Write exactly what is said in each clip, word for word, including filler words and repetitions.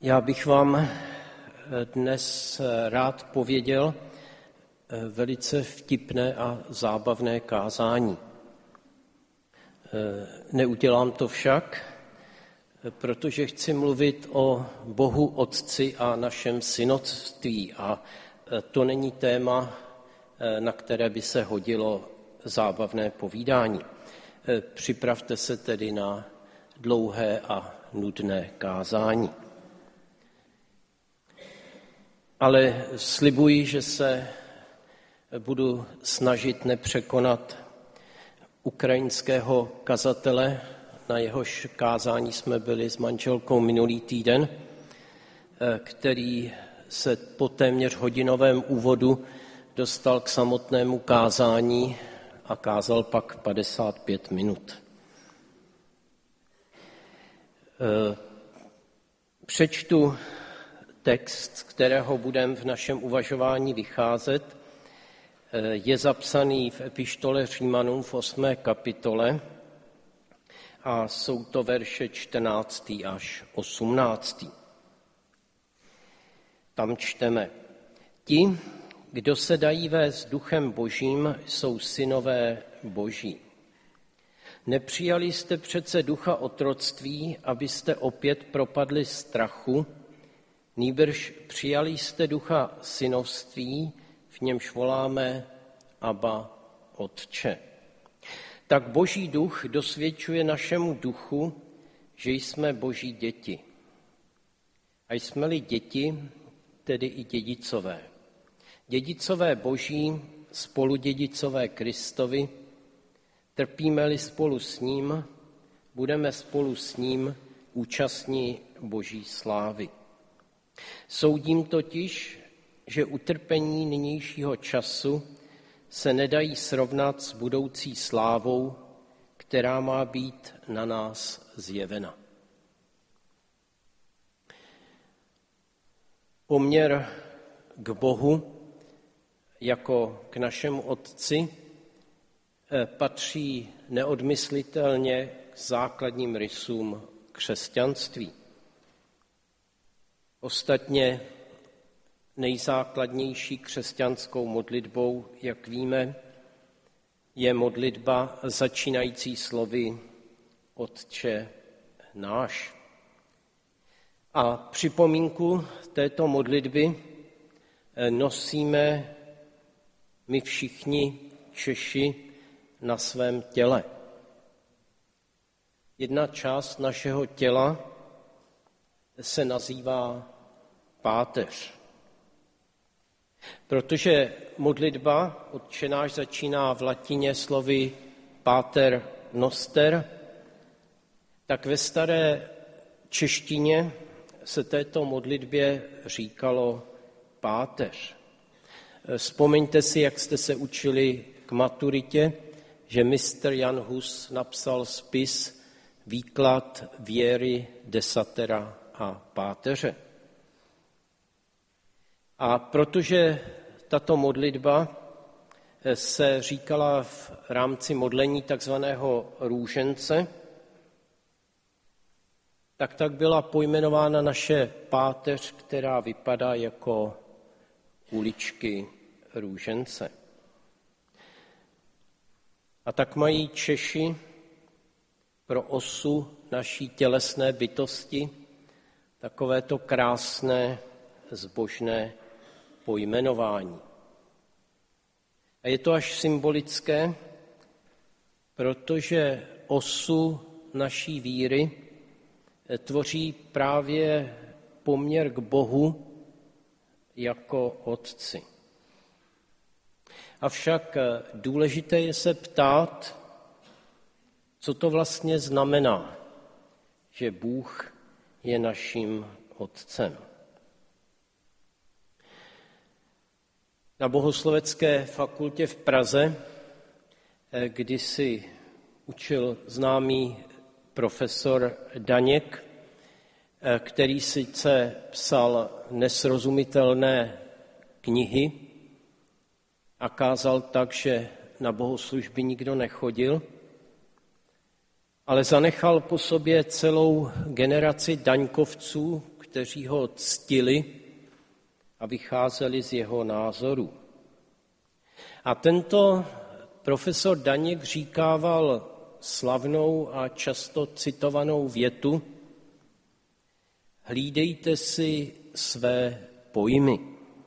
Já bych vám dnes rád pověděl velice vtipné a zábavné kázání. Neudělám to však, protože chci mluvit o Bohu Otci a našem synodství a to není téma, na které by se hodilo zábavné povídání. Připravte se tedy na dlouhé a nudné kázání. Ale slibuji, že se budu snažit nepřekonat ukrajinského kazatele, na jehož kázání jsme byli s manželkou minulý týden, který se po téměř hodinovém úvodu dostal k samotnému kázání a kázal pak padesát pět minut. Přečtu text, z kterého budeme v našem uvažování vycházet, je zapsaný v epištole Římanům v osmé kapitole a jsou to verše čtrnáctý až osmnáctý. Tam čteme: Ti, kdo se dají vést duchem Božím, jsou synové Boží. Nepřijali jste přece ducha otroctví, abyste opět propadli strachu, nýbrž přijali jste ducha synovství, v němž voláme Abba, Otče. Tak Boží duch dosvědčuje našemu duchu, že jsme Boží děti. A jsme-li děti, tedy i dědicové. Dědicové Boží, spoludědicové Kristovi, trpíme-li spolu s ním, budeme spolu s ním účastní Boží slávy. Soudím totiž, že utrpení nynějšího času se nedají srovnat s budoucí slávou, která má být na nás zjevena. Poměr k Bohu jako k našemu Otci patří neodmyslitelně k základním rysům křesťanství. Ostatně nejzákladnější křesťanskou modlitbou, jak víme, je modlitba začínající slovy Otče náš. A připomínku této modlitby nosíme my všichni Češi na svém těle. Jedna část našeho těla se nazývá páteř. Protože modlitba Otče náš začíná v latině slovy pater noster, tak ve staré češtině se této modlitbě říkalo páteř. Vzpomeňte si, jak jste se učili k maturitě, že mistr Jan Hus napsal spis Výklad věry, desatera a páteře. A protože tato modlitba se říkala v rámci modlení takzvaného růžence, tak tak byla pojmenována naše páteř, která vypadá jako uličky růžence. A tak mají Češi pro osu naší tělesné bytosti takovéto krásné, zbožné pojmenování. A je to až symbolické, protože osu naší víry tvoří právě poměr k Bohu jako Otci. Avšak důležité je se ptát, co to vlastně znamená, že Bůh je naším Otcem. Na Bohoslovecké fakultě v Praze kdysi učil známý profesor Daněk, který sice psal nesrozumitelné knihy a kázal tak, že na bohoslužby nikdo nechodil, ale zanechal po sobě celou generaci daňkovců, kteří ho ctili a vycházeli z jeho názoru. A tento profesor Daněk říkával slavnou a často citovanou větu: hlídejte si své pojmy.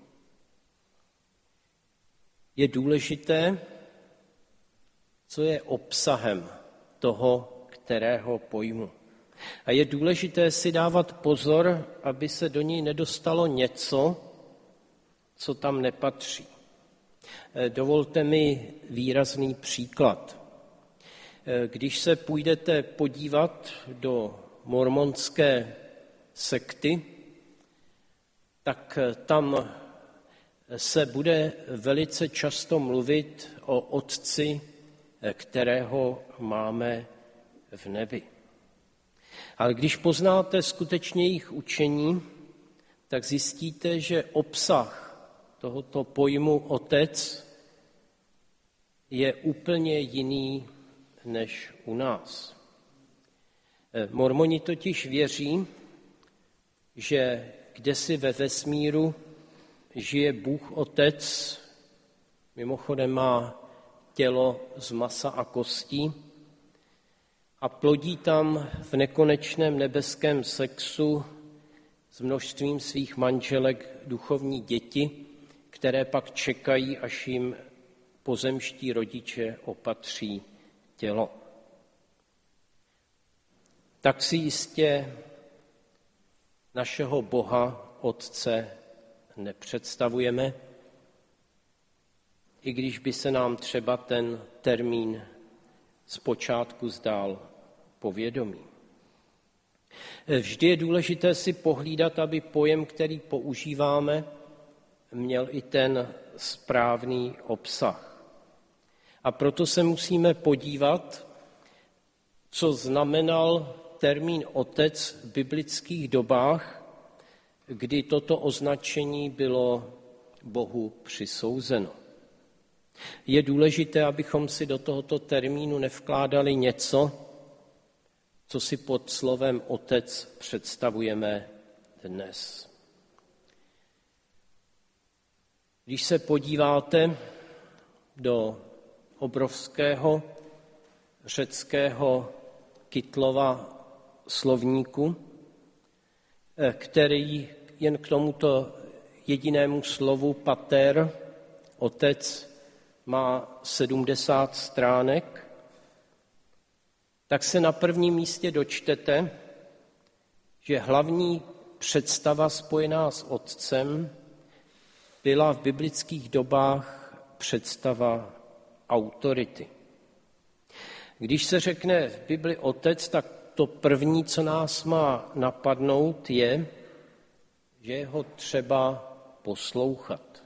Je důležité, co je obsahem toho, kterého pojmu. A je důležité si dávat pozor, aby se do něj nedostalo něco, co tam nepatří. Dovolte mi výrazný příklad. Když se půjdete podívat do mormonské sekty, tak tam se bude velice často mluvit o Otci, kterého máme v nebi. Ale když poznáte skutečně jejich učení, tak zjistíte, že obsah tohoto pojmu Otec je úplně jiný než u nás. Mormoni totiž věří, že kdesi ve vesmíru žije Bůh Otec, mimochodem má tělo z masa a kostí a plodí tam v nekonečném nebeském sexu s množstvím svých manželek duchovní děti, které pak čekají, až jim pozemští rodiče opatří tělo. Tak si jistě našeho Boha Otce nepředstavujeme, i když by se nám třeba ten termín zpočátku zdál povědomý. Vždy je důležité si pohlídat, aby pojem, který používáme, měl i ten správný obsah. A proto se musíme podívat, co znamenal termín Otec v biblických dobách, kdy toto označení bylo Bohu přisouzeno. Je důležité, abychom si do tohoto termínu nevkládali něco, co si pod slovem Otec představujeme dnes. Když se podíváte do obrovského řeckého Kytlova slovníku, který jen k tomuto jedinému slovu pater, Otec, má sedmdesát stránek, tak se na prvním místě dočtete, že hlavní představa spojená s Otcem byla v biblických dobách představa autority. Když se řekne v Bibli Otec, tak to první, co nás má napadnout, je, že je ho třeba poslouchat.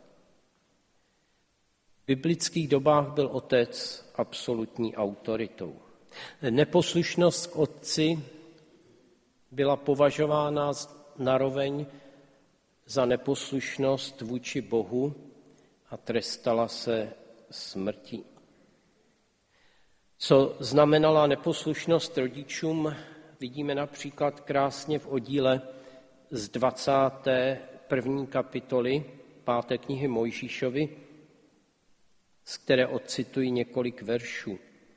V biblických dobách byl Otec absolutní autoritou. Neposlušnost k Otci byla považována naroveň za neposlušnost vůči Bohu a trestala se smrtí. Co znamenala neposlušnost rodičům, vidíme například krásně v oddíle z dvacáté první kapitoly páté knihy Mojžíšovi, z které odcituji několik veršů.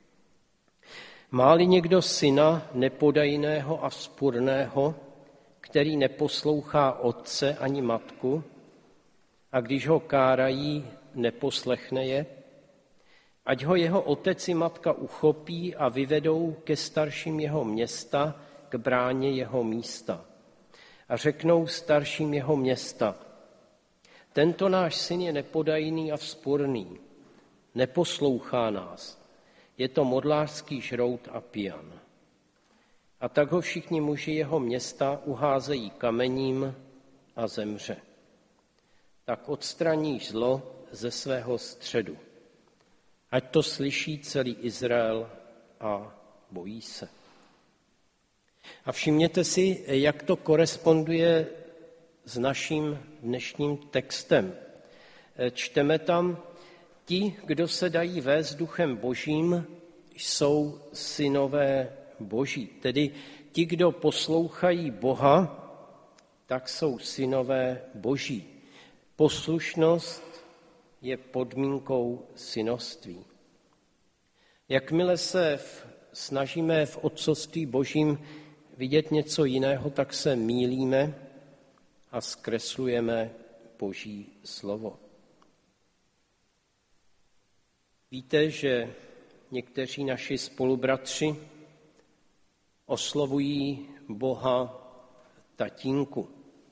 Má-li někdo syna nepodajného a vzpurného, který neposlouchá otce ani matku, a když ho kárají, neposlechne je, ať ho jeho otec i matka uchopí a vyvedou ke starším jeho města, k bráně jeho místa. A řeknou starším jeho města, tento náš syn je nepodajný a vzpurný, neposlouchá nás, je to modlářský žrout a pijan. A tak ho všichni muži jeho města uházejí kamením a zemře. Tak odstraníš zlo ze svého středu. Ať to slyší celý Izrael a bojí se. A všimněte si, jak to koresponduje s naším dnešním textem. Čteme tam, ti, kdo se dají vést duchem božím, jsou synové boží. Tedy ti, kdo poslouchají Boha, tak jsou synové Boží. Poslušnost je podmínkou synoství. Jakmile se v, snažíme v Otcovství Božím vidět něco jiného, tak se mýlíme a zkreslujeme Boží slovo. Víte, že někteří naši spolubratři oslovují Boha tatínku.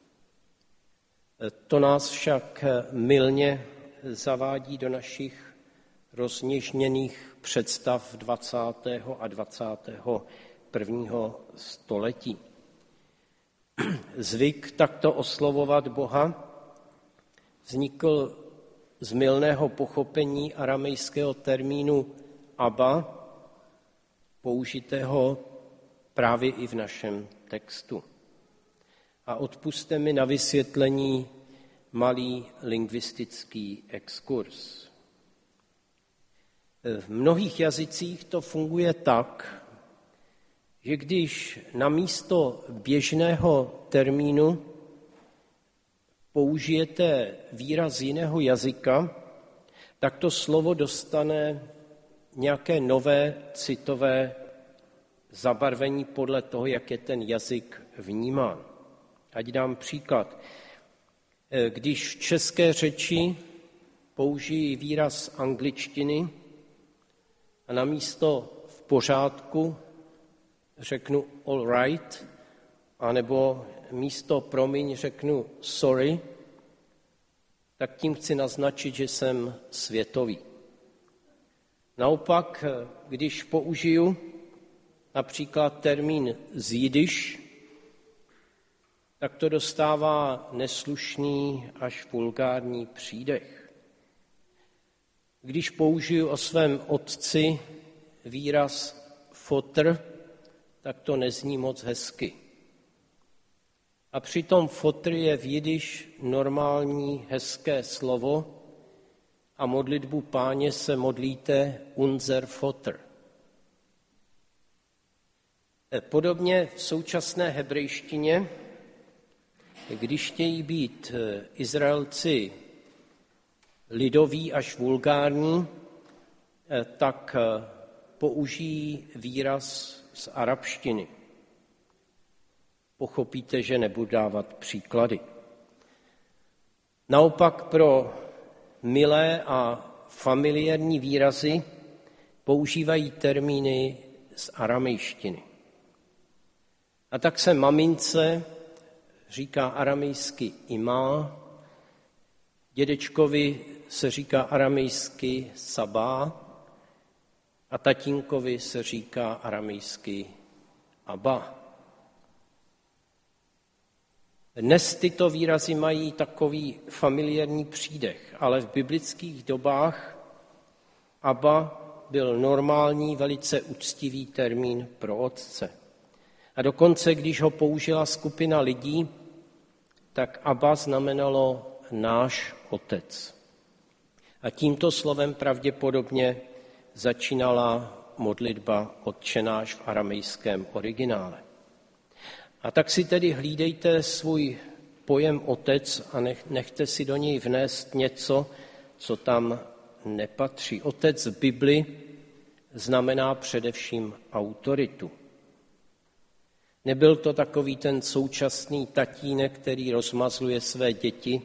To nás však mylně zavádí do našich rozněžněných představ dvacátého a dvacátého prvního století. Zvyk takto oslovovat Boha vznikl z mylného pochopení aramejského termínu Abba, použitého právě i v našem textu. A odpusťte mi na vysvětlení malý lingvistický exkurs. V mnohých jazycích to funguje tak, že když na místo běžného termínu použijete výraz jiného jazyka, tak to slovo dostane nějaké nové citové zabarvení podle toho, jak je ten jazyk vnímán. Ať dám příklad. Když v české řeči použijí výraz angličtiny a na místo v pořádku řeknu all right, anebo místo promiň řeknu sorry, tak tím chci naznačit, že jsem světový. Naopak, když použiju například termín zjidiš, tak to dostává neslušný až vulgární přídech. Když použiju o svém otci výraz fotr, tak to nezní moc hezky. A přitom fotr je v jidiš normální hezké slovo a modlitbu Páně se modlíte unser fotr. Podobně v současné hebrejštině, když chtějí být Izraelci lidoví až vulgární, tak použijí výraz z arabštiny. Pochopíte, že nebudu dávat příklady. Naopak pro milé a familiární výrazy používají termíny z aramejštiny. A tak se mamince říká aramejsky imá, dědečkovi se říká aramejsky sabá a tatínkovi se říká aramejsky abba. Dnes tyto výrazy mají takový familiární přídech, ale v biblických dobách abba byl normální, velice úctivý termín pro otce. A dokonce, když ho použila skupina lidí, tak abba znamenalo náš otec. A tímto slovem pravděpodobně začínala modlitba Otče náš v aramejském originále. A tak si tedy hlídejte svůj pojem otec a nechte si do něj vnést něco, co tam nepatří. Otec v Bibli znamená především autoritu. Nebyl to takový ten současný tatínek, který rozmazluje své děti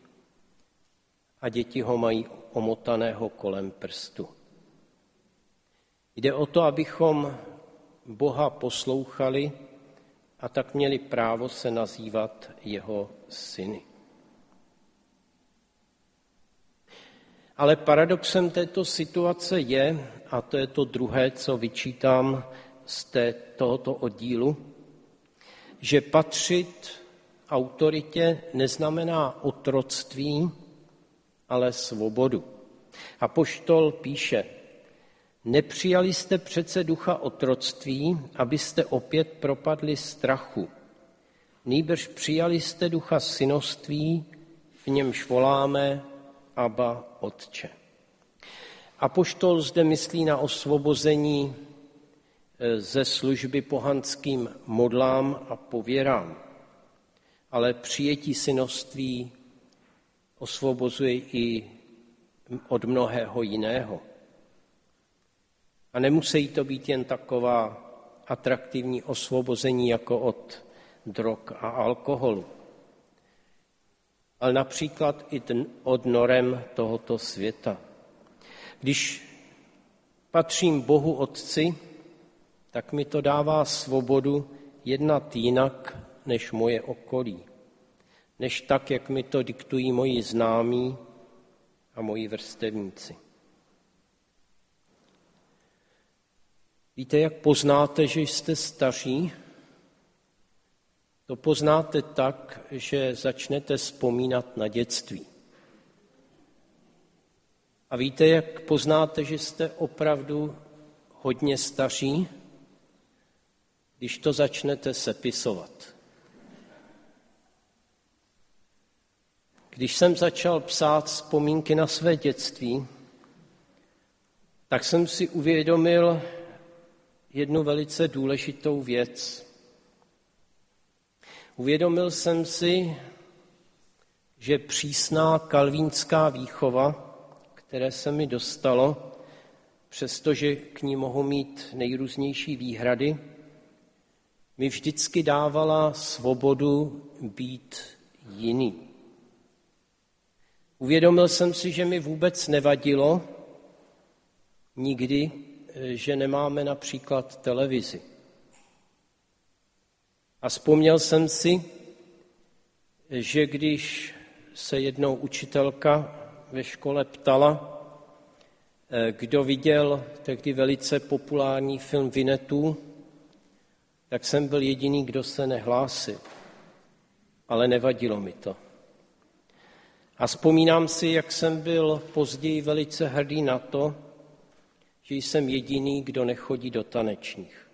a děti ho mají omotaného kolem prstu. Jde o to, abychom Boha poslouchali a tak měli právo se nazývat jeho syny. Ale paradoxem této situace je, a to je to druhé, co vyčítám z té, tohoto oddílu, že patřit autoritě neznamená otroctví, ale svobodu. Apoštol píše, nepřijali jste přece ducha otroctví, abyste opět propadli strachu. Nýbrž přijali jste ducha synoství, v němž voláme Abba, Otče. Apoštol zde myslí na osvobození ze služby pohanským modlám a pověrám. ale přijetí synoství osvobozuje i od mnohého jiného. A nemusí to být jen taková atraktivní osvobození jako od drog a alkoholu, ale například i od norem tohoto světa. Když patřím Bohu Otci, tak mi to dává svobodu jednat jinak než moje okolí, než tak, jak mi to diktují moji známí a moji vrstevníci. Víte, jak poznáte, že jste staří? To poznáte tak, že začnete vzpomínat na dětství. A víte, jak poznáte, že jste opravdu hodně staří? Když to začnete sepisovat. Když jsem začal psát vzpomínky na své dětství, tak jsem si uvědomil jednu velice důležitou věc. Uvědomil jsem si, že přísná kalvínská výchova, které se mi dostalo, přestože k ní mohu mít nejrůznější výhrady, mi vždycky dávala svobodu být jiný. Uvědomil jsem si, že mi vůbec nevadilo nikdy, že nemáme například televizi. A vzpomněl jsem si, že když se jednou učitelka ve škole ptala, kdo viděl tehdy velice populární film Winnetou, tak jsem byl jediný, kdo se nehlásil. Ale nevadilo mi to. A vzpomínám si, jak jsem byl později velice hrdý na to, že jsem jediný, kdo nechodí do tanečních.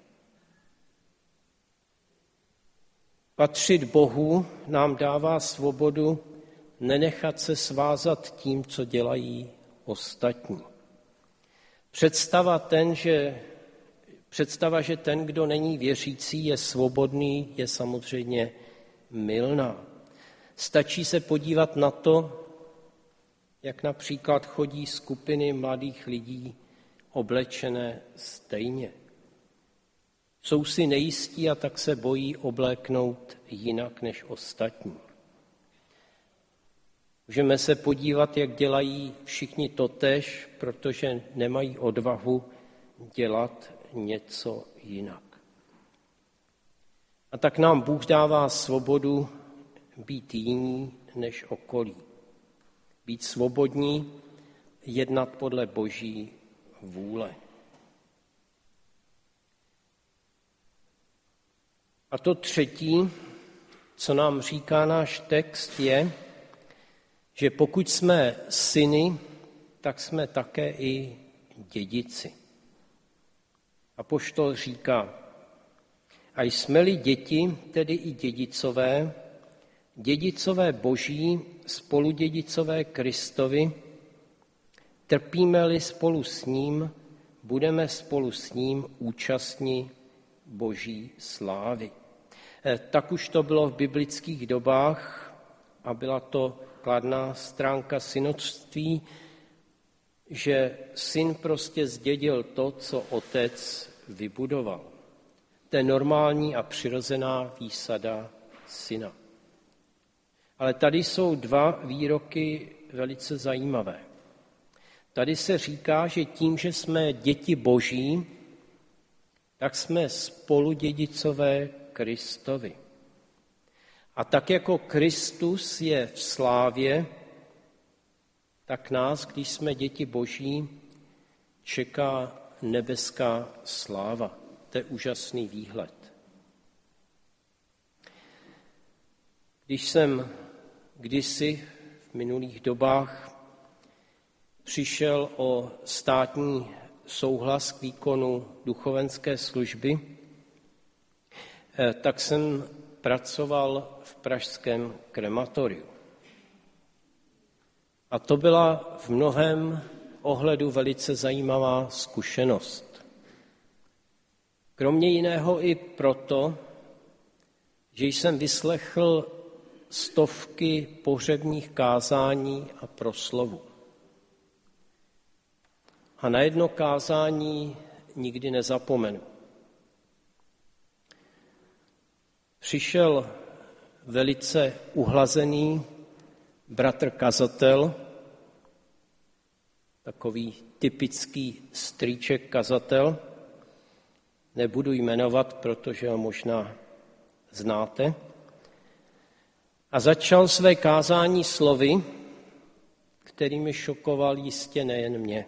Patřit Bohu nám dává svobodu nenechat se svázat tím, co dělají ostatní. Představa, ten, že, představa, že ten, kdo není věřící, je svobodný, je samozřejmě mylná. Stačí se podívat na to, jak například chodí skupiny mladých lidí oblečené stejně. Jsou si nejistí a tak se bojí obléknout jinak než ostatní. Můžeme se podívat, jak dělají všichni totéž, protože nemají odvahu dělat něco jinak. A tak nám Bůh dává svobodu být jiní než okolí. Být svobodní, jednat podle Boží vůle. A to třetí, co nám říká náš text, je, že pokud jsme syny, tak jsme také i dědici. Apoštol říká, a jsme-li děti, tedy i dědicové, dědicové Boží, spoludědicové Kristovi, trpíme-li spolu s ním, budeme spolu s ním účastni Boží slávy. Tak už to bylo v biblických dobách a byla to kladná stránka synodství, že syn prostě zdědil to, co otec vybudoval. To je normální a přirozená výsada syna. Ale tady jsou dva výroky velice zajímavé. Tady se říká, že tím, že jsme děti Boží, tak jsme spoludědicové Kristovi. A tak jako Kristus je v slávě, tak nás, když jsme děti Boží, čeká nebeská sláva. To je úžasný výhled. Když jsem kdysi v minulých dobách přišel o státní souhlas k výkonu duchovenské služby, tak jsem pracoval v pražském krematoriu. A to byla v mnohém ohledu velice zajímavá zkušenost. Kromě jiného i proto, že jsem vyslechl stovky pohřebních kázání a proslovů. A na jedno kázání nikdy nezapomenu. Přišel velice uhlazený bratr kazatel, takový typický strýček kazatel, nebudu jmenovat, protože ho možná znáte, a začal své kázání slovy, kterými šokoval jistě nejen mě.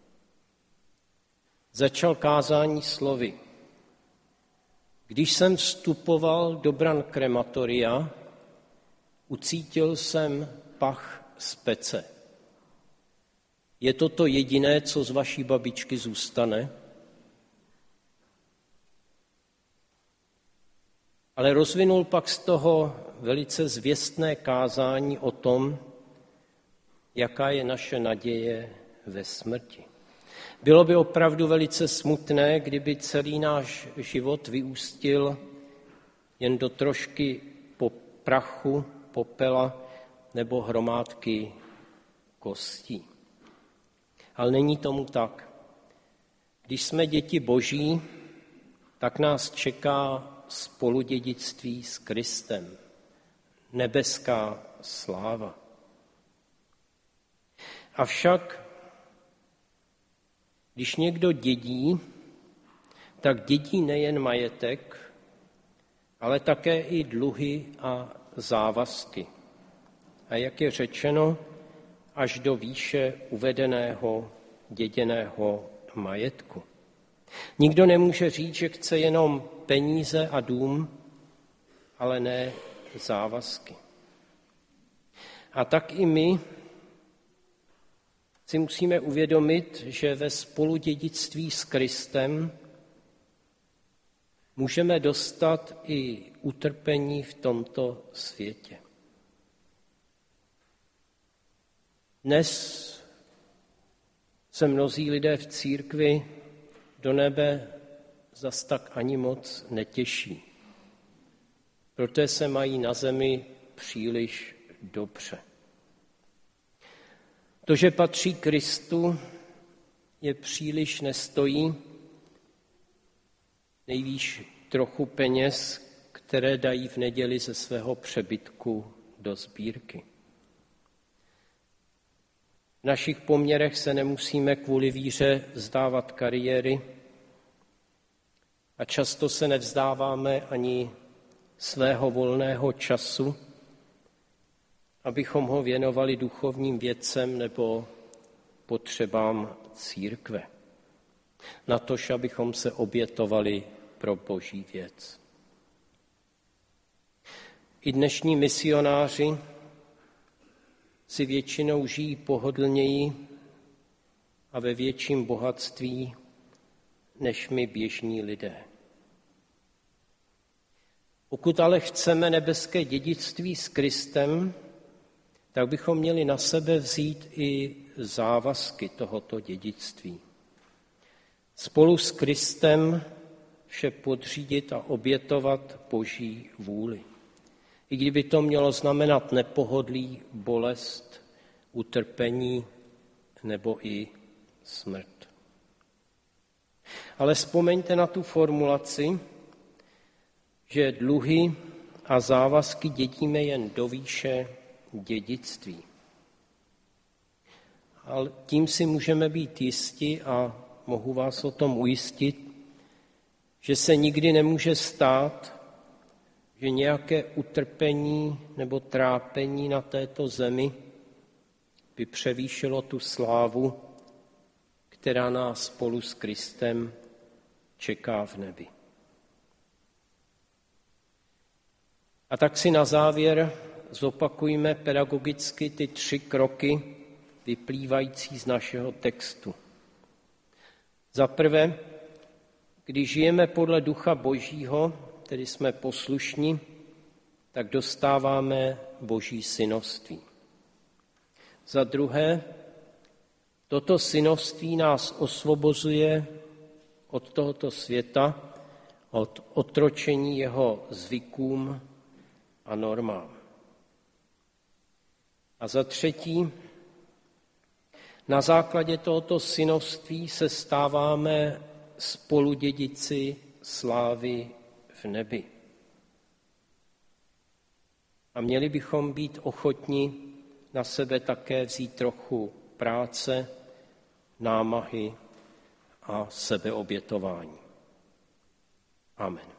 Začal kázání slovy. Když jsem vstupoval do bran krematoria, ucítil jsem pach z pece. Je to to jediné, co z vaší babičky zůstane? Ale rozvinul pak z toho velice zvěstné kázání o tom, jaká je naše naděje ve smrti. Bylo by opravdu velice smutné, kdyby celý náš život vyústil jen do trošky po prachu, popela nebo hromádky kostí. Ale není tomu tak. Když jsme děti Boží, tak nás čeká spoludědictví s Kristem, nebeská sláva. Avšak, když někdo dědí, tak dědí nejen majetek, ale také i dluhy a závazky. A jak je řečeno, až do výše uvedeného děděného majetku. Nikdo nemůže říct, že chce jenom peníze a dům, ale ne závazky. A tak i my si musíme uvědomit, že ve spoludědictví s Kristem můžeme dostat i utrpení v tomto světě. Dnes se mnozí lidé v církvi do nebe zas tak ani moc netěší, protože se mají na zemi příliš dobře. To, že patří Kristu, je příliš nestojí, nejvýš trochu peněz, které dají v neděli ze svého přebytku do sbírky. V našich poměrech se nemusíme kvůli víře vzdávat kariéry a často se nevzdáváme ani svého volného času, abychom ho věnovali duchovním věcem nebo potřebám církve. Natož, abychom se obětovali pro Boží věc. I dnešní misionáři si většinou žijí pohodlněji a ve větším bohatství než my běžní lidé. Pokud ale chceme nebeské dědictví s Kristem, tak bychom měli na sebe vzít i závazky tohoto dědictví. Spolu s Kristem vše podřídit a obětovat Boží vůli. I kdyby to mělo znamenat nepohodlí, bolest, utrpení nebo i smrt. Ale vzpomeňte na tu formulaci, že dluhy a závazky dědíme jen do výše dědictví. Ale tím si můžeme být jisti a mohu vás o tom ujistit, že se nikdy nemůže stát, že nějaké utrpení nebo trápení na této zemi by převýšilo tu slávu, která nás spolu s Kristem čeká v nebi. A tak si na závěr zopakujme pedagogicky ty tři kroky vyplývající z našeho textu. Za prvé, když žijeme podle Ducha Božího, tedy jsme poslušní, tak dostáváme Boží synovství. Za druhé, toto synovství nás osvobozuje od tohoto světa, od otročení jeho zvykům a normám. A za třetí, na základě tohoto synoství se stáváme spoludědici slávy v nebi. A měli bychom být ochotni na sebe také vzít trochu práce, námahy a sebeobětování. Amen.